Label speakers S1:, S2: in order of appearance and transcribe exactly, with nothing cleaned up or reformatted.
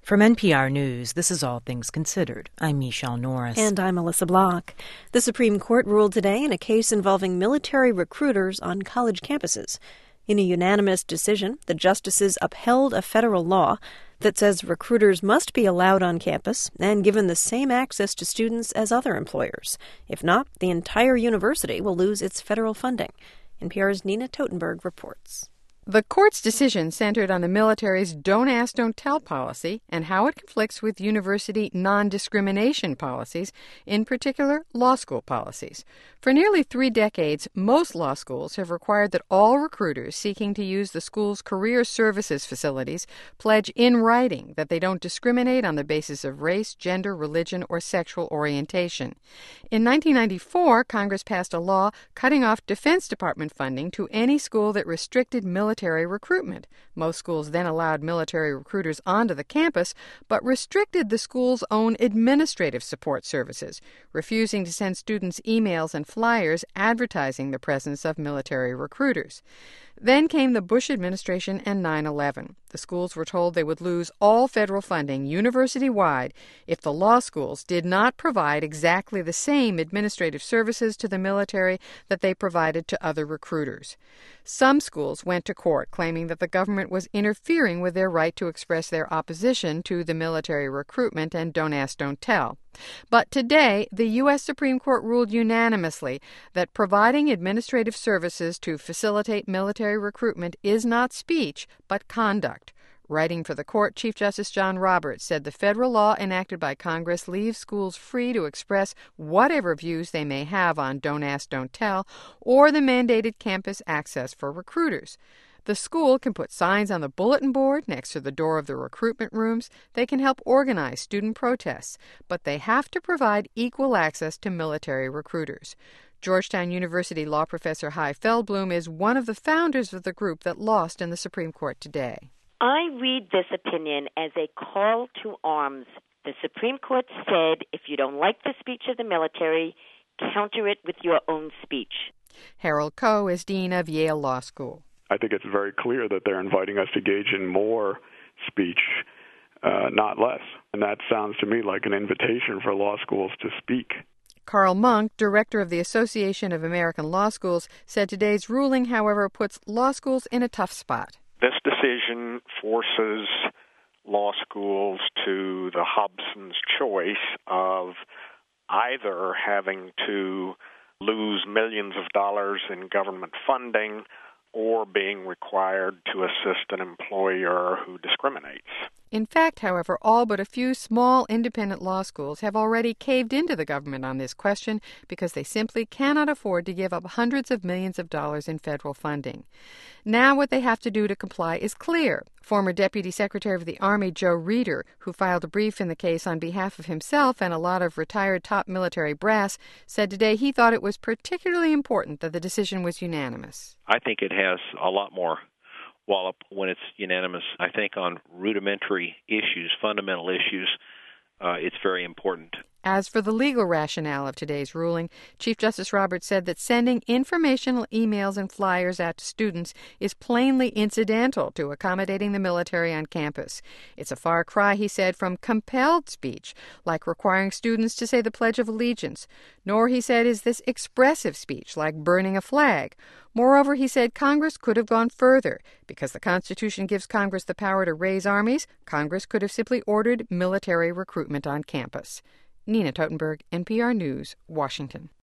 S1: From N P R News, this is All Things Considered. I'm Michelle Norris.
S2: And I'm Melissa Block. The Supreme Court ruled today in a case involving military recruiters on college campuses. In a unanimous decision, the justices upheld a federal law that says recruiters must be allowed on campus and given the same access to students as other employers. If not, the entire university will lose its federal funding. N P R's Nina Totenberg reports.
S3: The court's decision centered on the military's Don't Ask, Don't Tell policy and how it conflicts with university non-discrimination policies, in particular law school policies. For nearly three decades, most law schools have required that all recruiters seeking to use the school's career services facilities pledge in writing that they don't discriminate on the basis of race, gender, religion, or sexual orientation. In nineteen ninety-four, Congress passed a law cutting off Defense Department funding to any school that restricted military military recruitment. Most schools then allowed military recruiters onto the campus, but restricted the school's own administrative support services, refusing to send students emails and flyers advertising the presence of military recruiters. Then came the Bush administration and nine eleven. The schools were told they would lose all federal funding university-wide if the law schools did not provide exactly the same administrative services to the military that they provided to other recruiters. Some schools went to court claiming that the government was interfering with their right to express their opposition to the military recruitment and Don't Ask, Don't Tell. But today, the U S Supreme Court ruled unanimously that providing administrative services to facilitate military recruitment is not speech, but conduct. Writing for the court, Chief Justice John Roberts said the federal law enacted by Congress leaves schools free to express whatever views they may have on Don't Ask, Don't Tell, or the mandated campus access for recruiters. The school can put signs on the bulletin board next to the door of the recruitment rooms. They can help organize student protests, but they have to provide equal access to military recruiters. Georgetown University law professor Hy Feldblum is one of the founders of the group that lost in the Supreme Court today.
S4: I read this opinion as a call to arms. The Supreme Court said if you don't like the speech of the military, counter it with your own speech.
S3: Harold Koh is dean of Yale Law School.
S5: I think it's very clear that they're inviting us to engage in more speech, uh, not less. And that sounds to me like an invitation for law schools to speak.
S3: Carl Monk, director of the Association of American Law Schools, said today's ruling, however, puts law schools in a tough spot.
S6: This decision forces law schools to the Hobson's choice of either having to lose millions of dollars in government funding or being required to assist an employer who discriminates.
S3: In fact, however, all but a few small independent law schools have already caved into the government on this question because they simply cannot afford to give up hundreds of millions of dollars in federal funding. Now what they have to do to comply is clear. Former Deputy Secretary of the Army Joe Reeder, who filed a brief in the case on behalf of himself and a lot of retired top military brass, said today he thought it was particularly important that the decision was unanimous.
S7: I think it has a lot more wallop when it's unanimous. I think on rudimentary issues, fundamental issues, uh, it's very important.
S3: As for the legal rationale of today's ruling, Chief Justice Roberts said that sending informational emails and flyers out to students is plainly incidental to accommodating the military on campus. It's a far cry, he said, from compelled speech, like requiring students to say the Pledge of Allegiance. Nor, he said, is this expressive speech, like burning a flag. Moreover, he said Congress could have gone further. Because the Constitution gives Congress the power to raise armies, Congress could have simply ordered military recruitment on campus. Nina Totenberg, N P R News, Washington.